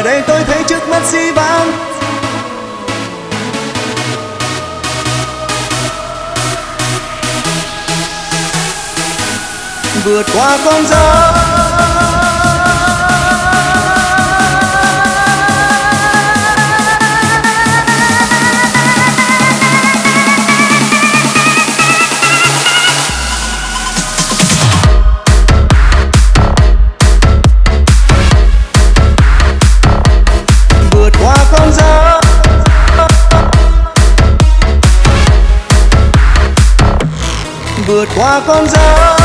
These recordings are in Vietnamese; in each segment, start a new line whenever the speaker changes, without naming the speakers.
đây tôi thấy trước mắt dĩ vãng. Vượt qua con gió, vượt qua con gió, vượt qua con gió.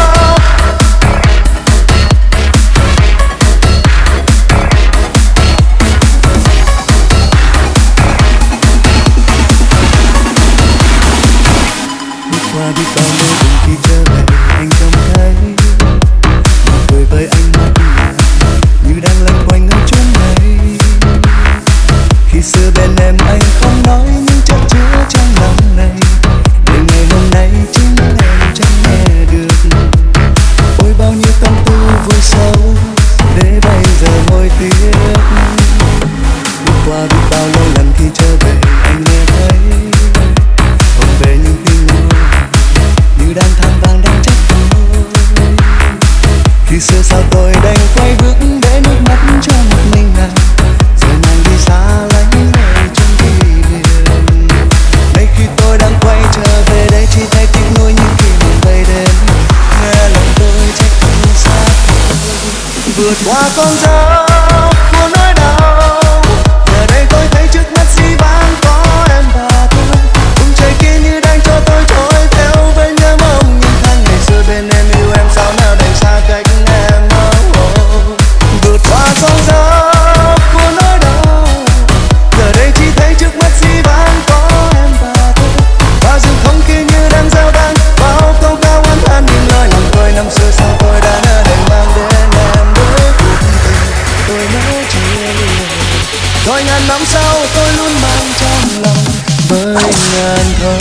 Qua biết bao nỗi buồn khi trở về anh trông thấy nụ cười với ánh mắt như đang lẩn quanh ở chốn này. Khi xưa bên em anh không nói những chất chứa trong lòng này, để ngày hôm nay chính em chẳng nghe được. Ôi bao nhiêu tâm tư vô sâu để bây giờ hối tiếc. Bước qua biết bao lâu lần khi trở về anh nghe thấy hồn về những tiếng nói như đang than vang đang trách tôi. Khi xưa sao tôi đành quay bước để nước mắt cho một mình nàng, rồi nàng đi xa lánh nơi trong kỷ niệm. Nay khi tôi đang quay trở về đây chỉ thấy tiếc nuối những kỷ niệm vây đến, nghe lòng tôi trách không xa. Vượt qua con gió của nỗi đau, giờ đây tôi thấy trước mắt dĩ vãng có em và tôi. Cùng trời kia như đang cho tôi trôi theo với nhớ mong những tháng ngày xưa bên em, yêu em sao nào đành xa cách em. Vượt qua con gió của nỗi đau, giờ đây chỉ thấy trước mắt dĩ vãng có em và tôi. Và rừng không kia như đang gieo vang bao câu ca oán than những lời lòng tôi năm xưa sao tôi đã nỡ đành mang đến em với cuộc tình tôi nỡ chia lìa. Rồi ngàn năm sau tôi luôn mang trong lòng với ngàn thơ.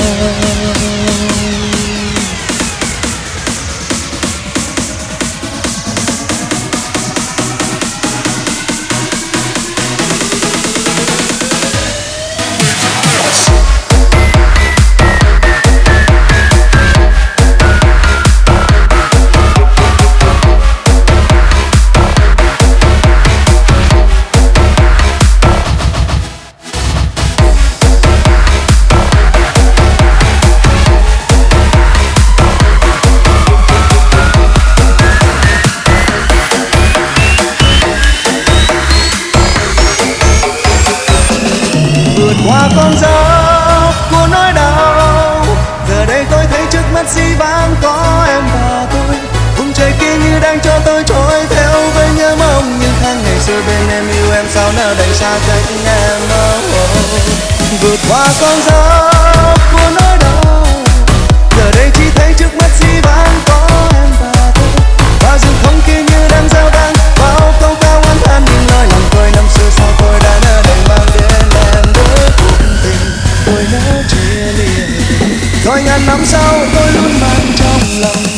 Vượt qua con gió của nỗi đau, giờ đây tôi thấy trước mắt dĩ vãng có em và tôi. Cùng trời kia như đang cho tôi trôi theo với nhớ mong những tháng ngày xưa bên em, yêu em sao nỡ đành xa cách em. Vượt qua con gió của nỗi đau, giờ đây chỉ thấy trước mắt dĩ vãng có em và tôi. Và rừng không kia như đang gieo vang bao câu ca oán than những lời lòng tôi năm xưa sao tôi đã nỡ đành mang đến em với cuộc tình tôi nỡ chia lìa. Rồi ngàn năm sau tôi luôn mang trong lòng